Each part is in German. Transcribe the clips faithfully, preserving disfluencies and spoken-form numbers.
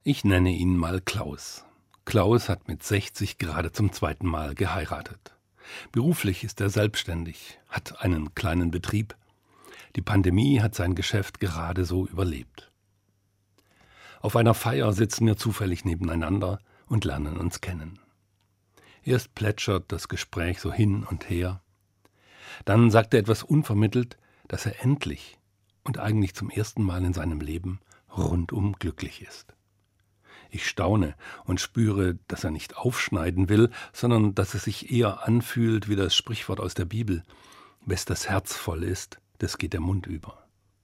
Ich nenne ihn mal Klaus. Klaus hat mit sechzig gerade zum zweiten Mal geheiratet. Beruflich ist er selbstständig, hat einen kleinen Betrieb. Die Pandemie hat sein Geschäft gerade so überlebt. Auf einer Feier sitzen wir zufällig nebeneinander und lernen uns kennen. Erst plätschert das Gespräch so hin und her. Dann sagt er etwas unvermittelt, dass er endlich und eigentlich zum ersten Mal in seinem Leben rundum glücklich ist. Ich staune und spüre, dass er nicht aufschneiden will, sondern dass es sich eher anfühlt wie das Sprichwort aus der Bibel: Wes das Herz voll ist, des geht der Mund über.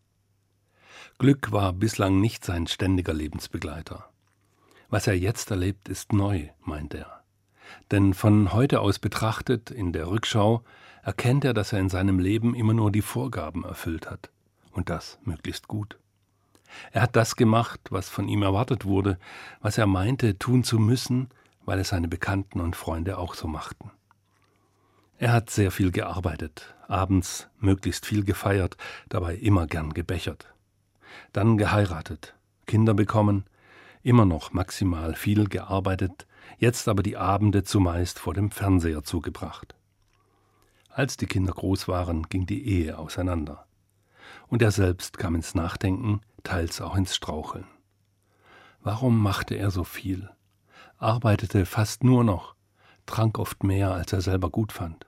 Glück war bislang nicht sein ständiger Lebensbegleiter. Was er jetzt erlebt, ist neu, meint er. Denn von heute aus betrachtet, in der Rückschau, erkennt er, dass er in seinem Leben immer nur die Vorgaben erfüllt hat. Und das möglichst gut. Er hat das gemacht, was von ihm erwartet wurde, was er meinte, tun zu müssen, weil es seine Bekannten und Freunde auch so machten. Er hat sehr viel gearbeitet, abends möglichst viel gefeiert, dabei immer gern gebechert. Dann geheiratet, Kinder bekommen, immer noch maximal viel gearbeitet, jetzt aber die Abende zumeist vor dem Fernseher zugebracht. Als die Kinder groß waren, ging die Ehe auseinander. Und er selbst kam ins Nachdenken, teils auch ins Straucheln. Warum machte er so viel? Arbeitete fast nur noch, trank oft mehr, als er selber gut fand.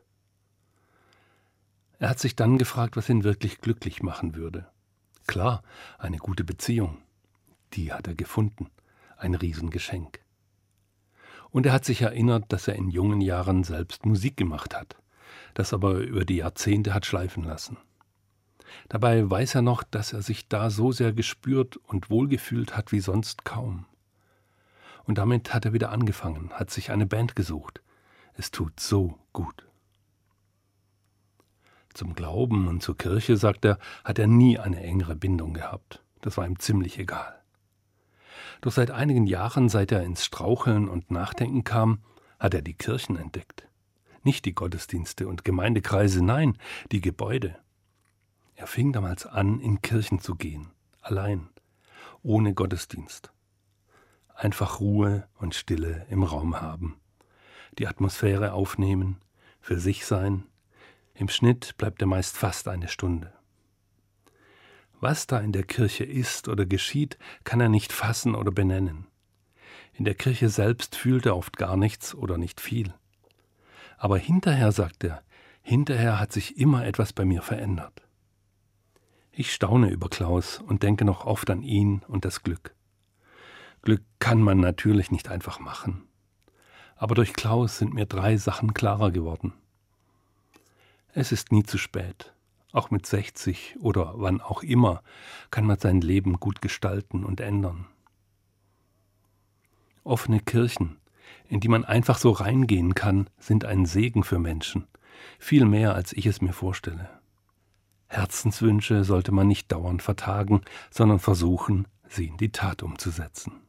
Er hat sich dann gefragt, was ihn wirklich glücklich machen würde. Klar, eine gute Beziehung. Die hat er gefunden. Ein Riesengeschenk. Und er hat sich erinnert, dass er in jungen Jahren selbst Musik gemacht hat, das aber über die Jahrzehnte hat schleifen lassen. Dabei weiß er noch, dass er sich da so sehr gespürt und wohlgefühlt hat wie sonst kaum. Und damit hat er wieder angefangen, hat sich eine Band gesucht. Es tut so gut. Zum Glauben und zur Kirche, sagt er, hat er nie eine engere Bindung gehabt. Das war ihm ziemlich egal. Doch seit einigen Jahren, seit er ins Straucheln und Nachdenken kam, hat er die Kirchen entdeckt. Nicht die Gottesdienste und Gemeindekreise, nein, die Gebäude. Er fing damals an, in Kirchen zu gehen, allein, ohne Gottesdienst. Einfach Ruhe und Stille im Raum haben, die Atmosphäre aufnehmen, für sich sein. Im Schnitt bleibt er meist fast eine Stunde. Was da in der Kirche ist oder geschieht, kann er nicht fassen oder benennen. In der Kirche selbst fühlt er oft gar nichts oder nicht viel. Aber hinterher, sagt er, hinterher hat sich immer etwas bei mir verändert. Ich staune über Klaus und denke noch oft an ihn und das Glück. Glück kann man natürlich nicht einfach machen. Aber durch Klaus sind mir drei Sachen klarer geworden. Es ist nie zu spät. Auch mit sechzig oder wann auch immer kann man sein Leben gut gestalten und ändern. Offene Kirchen, in die man einfach so reingehen kann, sind ein Segen für Menschen. Viel mehr, als ich es mir vorstelle. Herzenswünsche sollte man nicht dauernd vertagen, sondern versuchen, sie in die Tat umzusetzen.